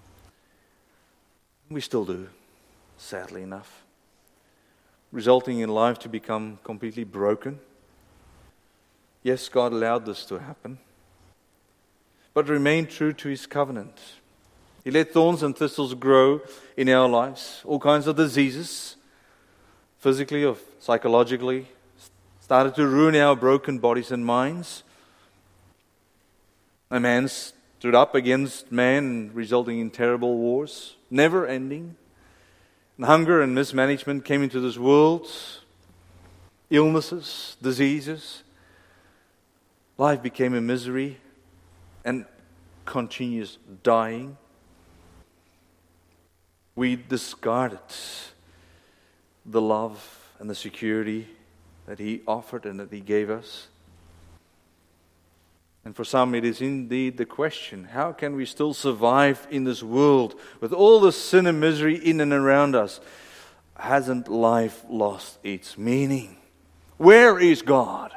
We still do, sadly enough, resulting in life to become completely broken. Yes, God allowed this to happen, but remained true to His covenant. He let thorns and thistles grow in our lives, all kinds of diseases, physically or psychologically, started to ruin our broken bodies and minds. A man stood up against man, resulting in terrible wars, never ending. And hunger and mismanagement came into this world, illnesses, diseases. Life became a misery and continuous dying. We discarded the love and the security that He offered and that He gave us. And for some it is indeed the question, how can we still survive in this world with all the sin and misery in and around us? Hasn't life lost its meaning? Where is God?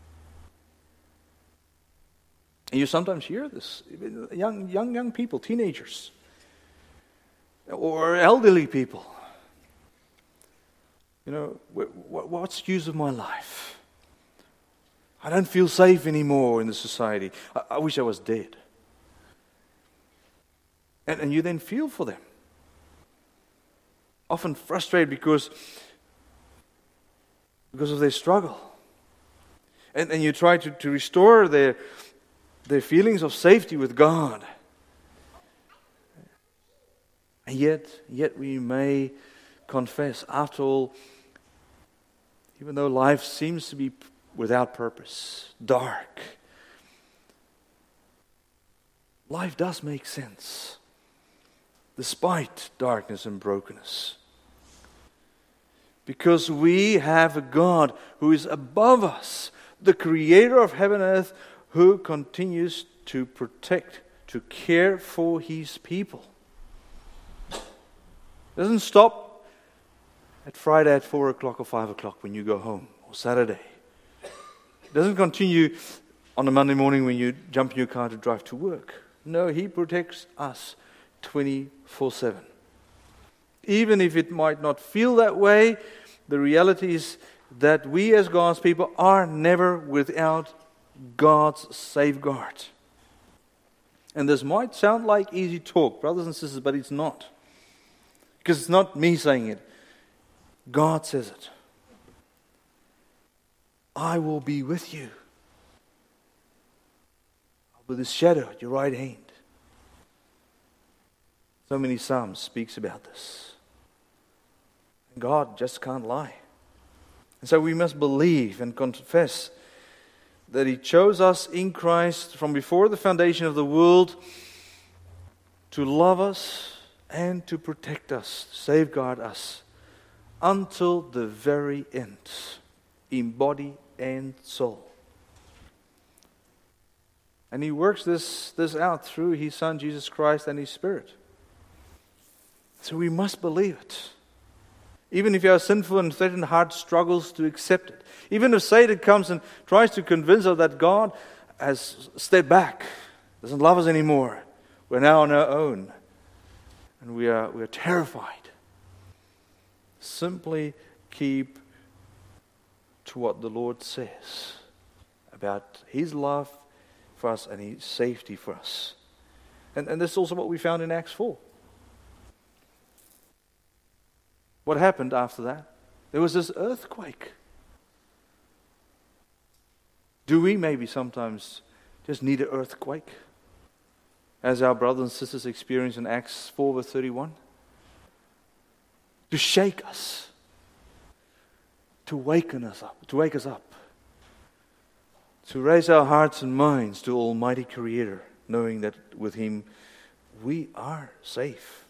And you sometimes hear this, young, young, young people, teenagers, or elderly people. You know, what's the use of my life? I don't feel safe anymore in the society. I, I wish I was dead. And, and you then feel for them. Often frustrated because, because of their struggle. And, and you try to, to restore their, their feelings of safety with God. And yet, yet we may confess, after all, even though life seems to be without purpose, dark, life does make sense, despite darkness and brokenness. Because we have a God who is above us, the creator of heaven and earth, who continues to protect, to care for His people. Doesn't stop at Friday at four o'clock or five o'clock when you go home, or Saturday. It doesn't continue on a Monday morning when you jump in your car to drive to work. No, He protects us twenty-four seven. Even if it might not feel that way, the reality is that we as God's people are never without God's safeguard. And this might sound like easy talk, brothers and sisters, but it's not. Because it's not me saying it. God says it. I will be with you. With His shadow at your right hand. So many Psalms speaks about this. And God just can't lie. And so we must believe and confess that He chose us in Christ from before the foundation of the world to love us and to protect us, safeguard us until the very end, in body and soul. And He works this, this out through His Son, Jesus Christ, and His Spirit. So we must believe it. Even if our sinful and threatened heart struggles to accept it. Even if Satan comes and tries to convince us that God has stepped back, doesn't love us anymore, we're now on our own. and we are, we are terrified. Simply keep to what the Lord says about His love for us and His safety for us. And, and this is also what we found in Acts four. What happened after that? There was this earthquake. Do we maybe sometimes just need an earthquake, as our brothers and sisters experience in Acts four verse thirty-one? To shake us, to waken us up, to wake us up, to raise our hearts and minds to Almighty Creator, knowing that with Him we are safe.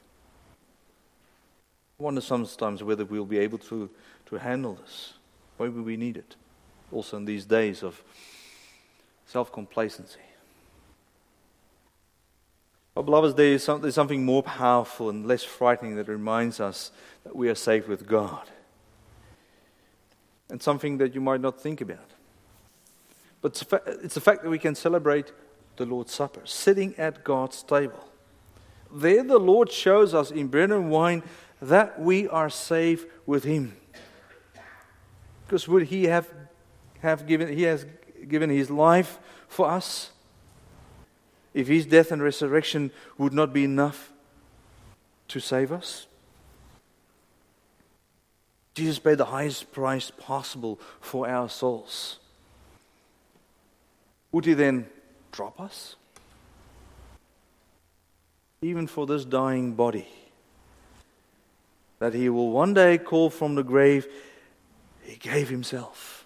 I wonder sometimes whether we'll be able to, to handle this. Maybe we need it, also in these days of self-complacency. Well, beloveds, there is some, there's something more powerful and less frightening that reminds us that we are safe with God. And something that you might not think about. But it's, fa- it's the fact that we can celebrate the Lord's Supper, sitting at God's table. There the Lord shows us in bread and wine that we are safe with Him. Because would He have, have given, He has given His life for us? If His death and resurrection would not be enough to save us? Jesus paid the highest price possible for our souls. Would He then drop us? Even for this dying body that He will one day call from the grave, He gave Himself.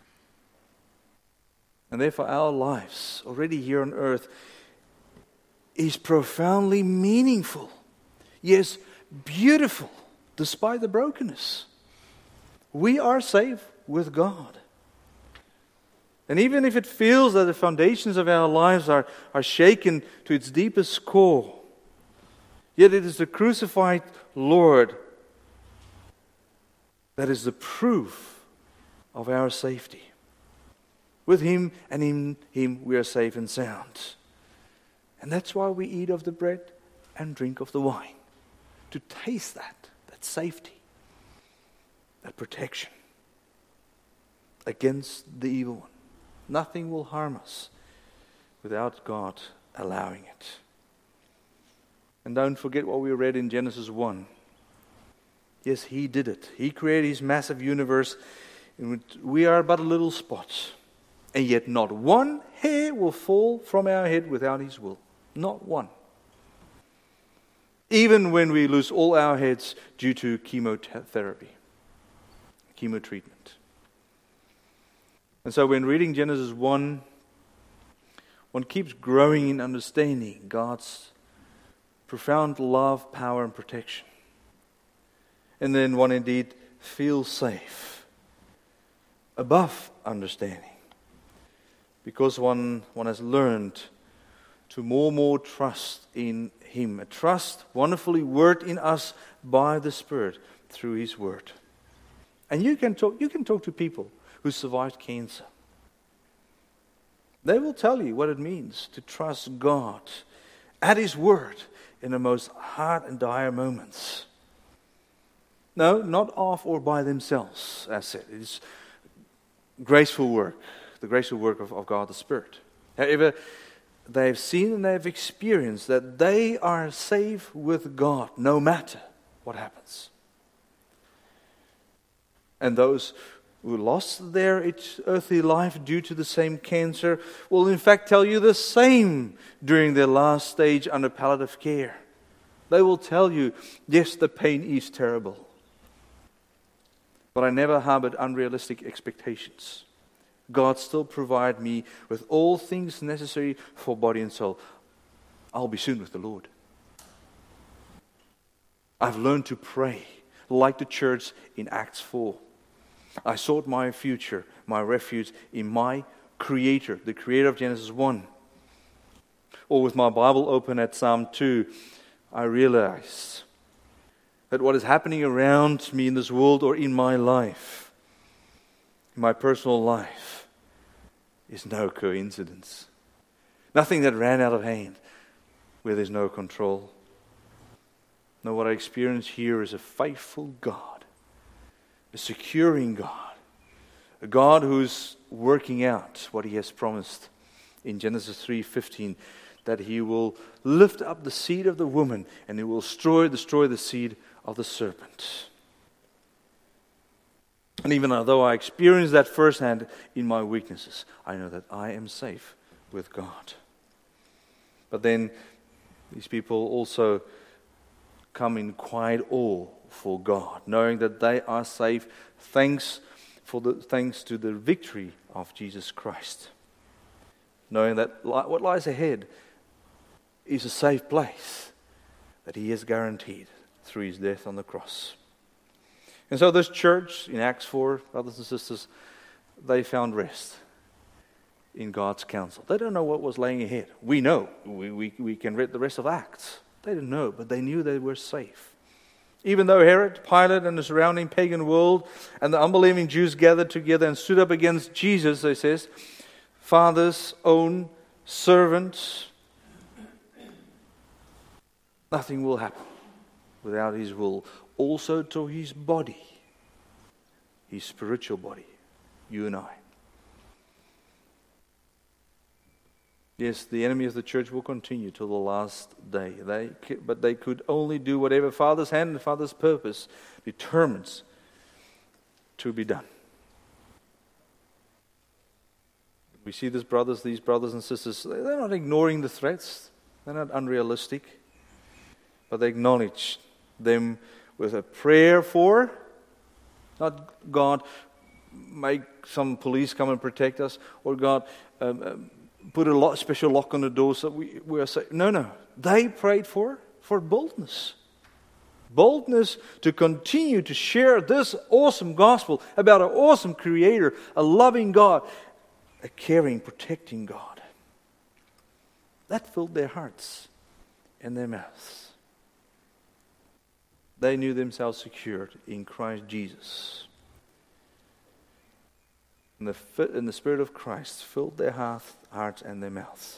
And therefore our lives, already here on earth, is profoundly meaningful. Yes, beautiful, despite the brokenness. We are safe with God. And even if it feels that the foundations of our lives are, are shaken to its deepest core, yet it is the crucified Lord that is the proof of our safety. With Him and in Him we are safe and sound. And that's why we eat of the bread and drink of the wine. To taste that, that safety, that protection against the evil one. Nothing will harm us without God allowing it. And don't forget what we read in Genesis one. Yes, He did it. He created His massive universe in which we are but a little spot. And yet not one hair will fall from our head without His will. Not one. Even when we lose all our heads due to chemotherapy, chemo treatment. And so when reading Genesis one, one keeps growing in understanding God's profound love, power, and protection. And then one indeed feels safe, above understanding, because one, one has learned to more and more trust in Him. A trust wonderfully worked in us by the Spirit through His Word. And you can talk, you can talk to people who survived cancer. They will tell you what it means to trust God at His Word in the most hard and dire moments. No, not of or by themselves, as said. It is graceful work, the graceful work of, of God the Spirit. However, they have seen and they have experienced that they are safe with God no matter what happens. And those who lost their earthly life due to the same cancer will in fact tell you the same during their last stage under palliative care. They will tell you, yes, the pain is terrible, but I never harbored unrealistic expectations. God still provided me with all things necessary for body and soul. I'll be soon with the Lord. I've learned to pray like the church in Acts four. I sought my future, my refuge in my Creator, the Creator of Genesis one. Or with my Bible open at Psalm two, I realize that what is happening around me in this world or in my life, in my personal life, is no coincidence. Nothing that ran out of hand, where there's no control. No, what I experience here is a faithful God, a securing God, a God who's working out what He has promised in Genesis three fifteen, that He will lift up the seed of the woman and He will destroy, destroy the seed of the serpent. And even though I experience that firsthand in my weaknesses, I know that I am safe with God. But then these people also come in quiet awe for God, knowing that they are safe thanks for the thanks to the victory of Jesus Christ. Knowing that li- what lies ahead is a safe place that He has guaranteed through His death on the cross. And so this church in Acts four, brothers and sisters, they found rest in God's counsel. They don't know what was laying ahead. We know. We, we, we can read the rest of Acts. They didn't know, but they knew they were safe. Even though Herod, Pilate, and the surrounding pagan world and the unbelieving Jews gathered together and stood up against Jesus, it says, Father's own servant, nothing will happen without His will. Also to His body, His spiritual body, you and I. Yes, the enemy of the church will continue till the last day. They, but they could only do whatever Father's hand and Father's purpose determines to be done. We see these brothers, these brothers and sisters, they're not ignoring the threats. They're not unrealistic. But they acknowledge them with a prayer for, not God, make some police come and protect us, or God, um, um, put a lot, special lock on the door so we, we are safe. No, no. They prayed for, for boldness. Boldness to continue to share this awesome gospel about an awesome Creator, a loving God, a caring, protecting God. That filled their hearts and their mouths. They knew themselves secured in Christ Jesus. And the, and the Spirit of Christ filled their heart, hearts and their mouths.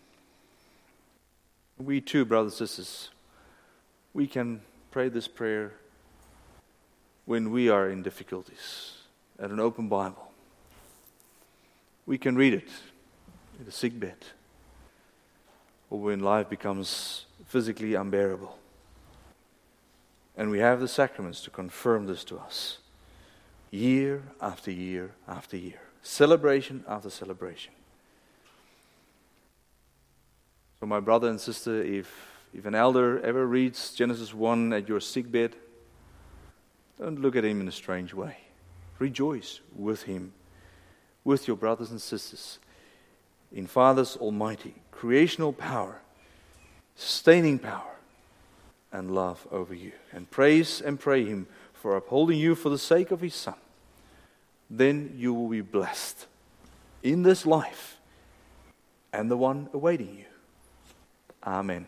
We too, brothers and sisters, we can pray this prayer when we are in difficulties, at an open Bible. We can read it in a sick bed, or when life becomes physically unbearable. And we have the sacraments to confirm this to us. Year after year after year. Celebration after celebration. So my brother and sister, if, if an elder ever reads Genesis one at your sick bed, don't look at him in a strange way. Rejoice with him, with your brothers and sisters, in Father's almighty, creational power, sustaining power, and love over you. And praise and pray Him for upholding you for the sake of His Son. Then you will be blessed in this life and the one awaiting you. Amen.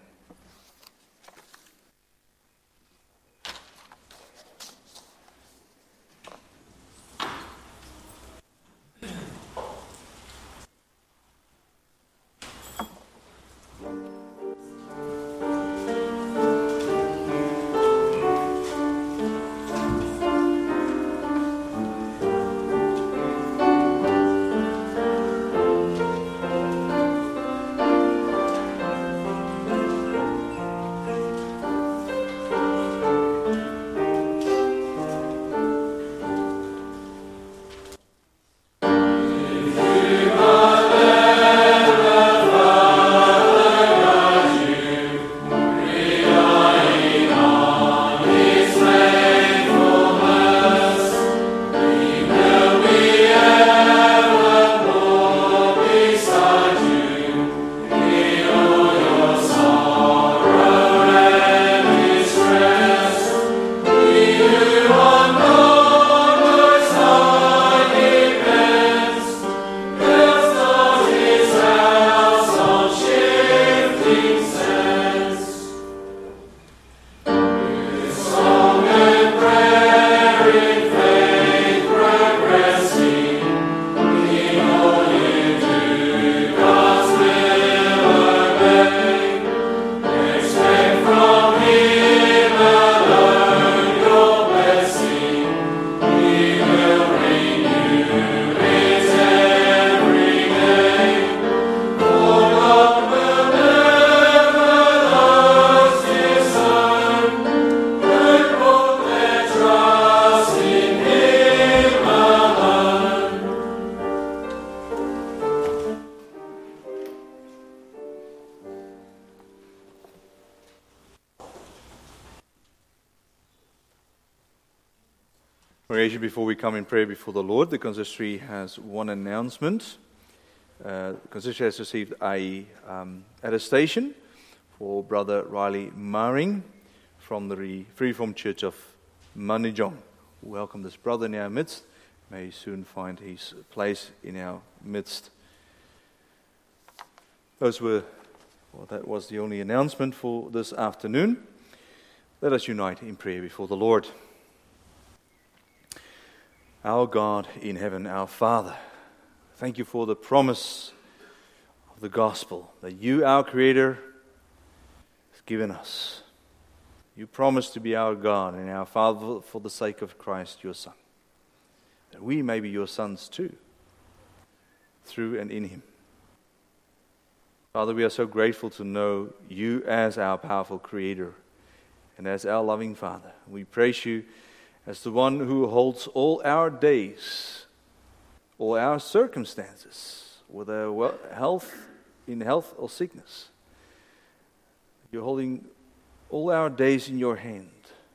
Congregation, before we come in prayer before the Lord, the consistory has one announcement. Uh, the consistory has received a um, attestation for Brother Riley Maring from the Free Reformed Church of Manijong. Welcome this brother in our midst. May he soon find his place in our midst. Those were, well, that was the only announcement for this afternoon. Let us unite in prayer before the Lord. Our God in heaven, our Father, thank you for the promise of the gospel that you, our Creator, have given us. You promised to be our God and our Father for the sake of Christ, your Son, that we may be your sons too, through and in him. Father, we are so grateful to know you as our powerful Creator and as our loving Father. We praise you as the one who holds all our days, all our circumstances, whether health, in health or sickness. You're holding all our days in your hand.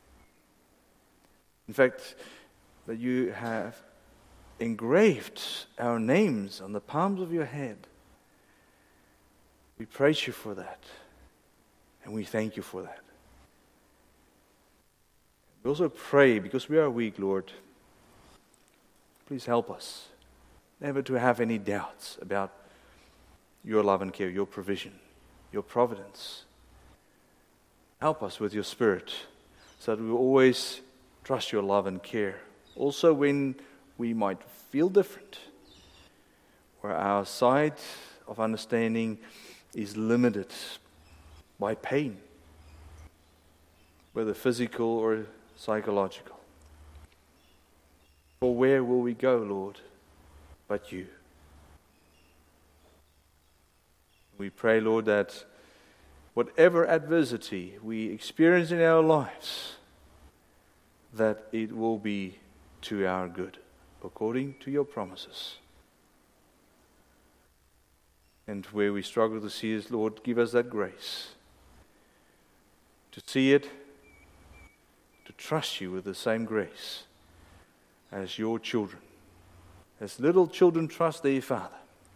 In fact, that you have engraved our names on the palms of your hand. We praise you for that, and we thank you for that. We also pray, because we are weak, Lord, please help us never to have any doubts about your love and care, your provision, your providence. Help us with your Spirit so that we will always trust your love and care. Also when we might feel different, where our sight of understanding is limited by pain, whether physical or psychological. For where will we go, Lord, but you? We pray, Lord, that whatever adversity we experience in our lives, that it will be to our good, according to your promises. And where we struggle to see it, Lord, give us that grace to see it, to trust you with the same grace as your children, as little children trust their Father.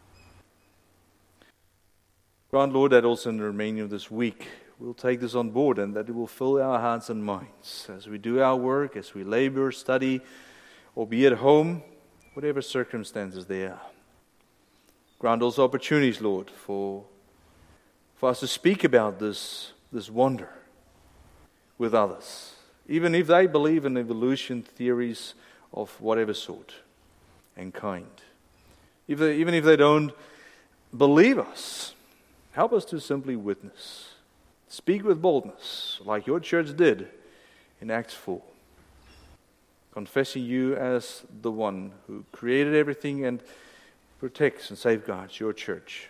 Grant, Lord, that also in the remaining of this week, we'll take this on board and that it will fill our hearts and minds as we do our work, as we labor, study, or be at home, whatever circumstances there are. Grant also opportunities, Lord, for, for us to speak about this, this wonder with others, even if they believe in evolution theories of whatever sort and kind. If they, even if they don't believe us, help us to simply witness. Speak with boldness, like your church did in Acts four, confessing you as the one who created everything and protects and safeguards your church.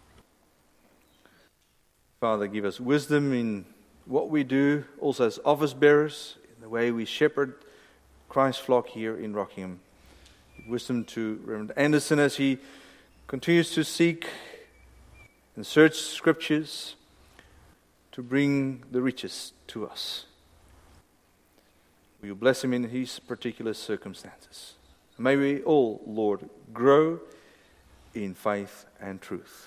Father, give us wisdom in what we do, also as office bearers, in the way we shepherd Christ's flock here in Rockingham. Give wisdom to Reverend Anderson as he continues to seek and search scriptures to bring the riches to us. Will you bless him in his particular circumstances? May we all, Lord, grow in faith and truth.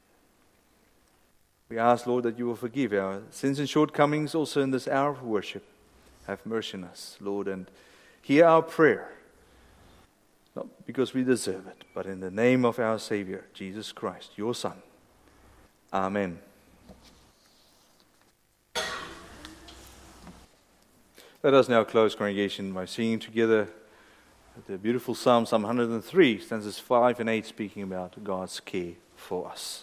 We ask, Lord, that you will forgive our sins and shortcomings also in this hour of worship. Have mercy on us, Lord, and hear our prayer, not because we deserve it, but in the name of our Savior, Jesus Christ, your Son. Amen. Let us now close, congregation, by singing together the beautiful Psalm, Psalm one hundred three, stanzas five and eight, speaking about God's care for us.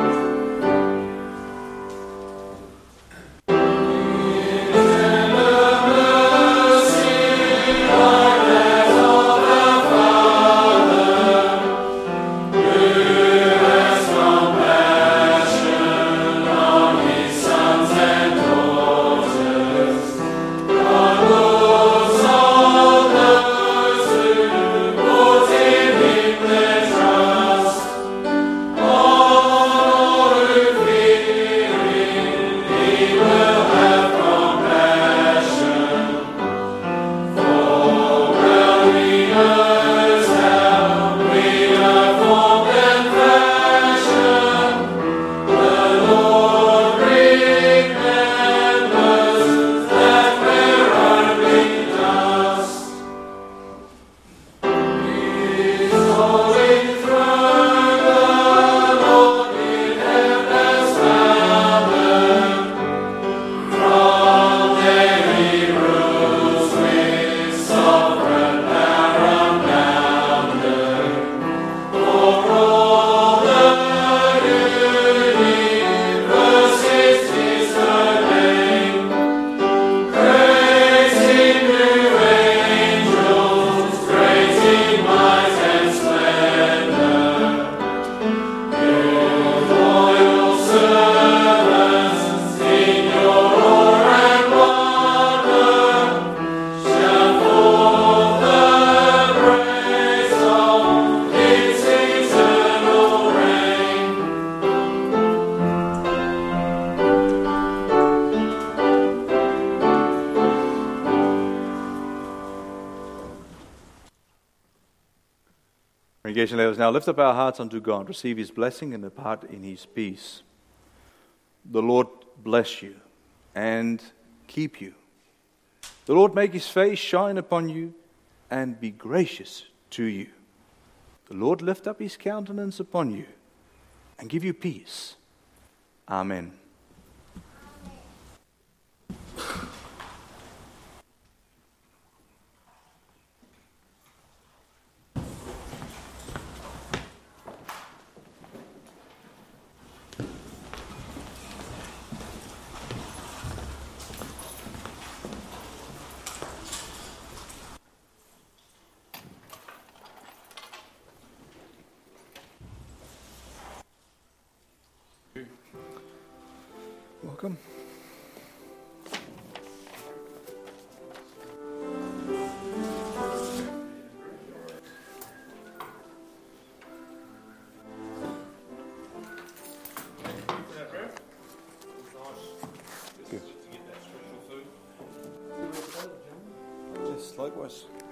Never congregation, let us now lift up our hearts unto God, receive his blessing, and depart in his peace. The Lord bless you and keep you. The Lord make his face shine upon you and be gracious to you. The Lord lift up his countenance upon you and give you peace. Amen. Welcome. Good. Yes, likewise.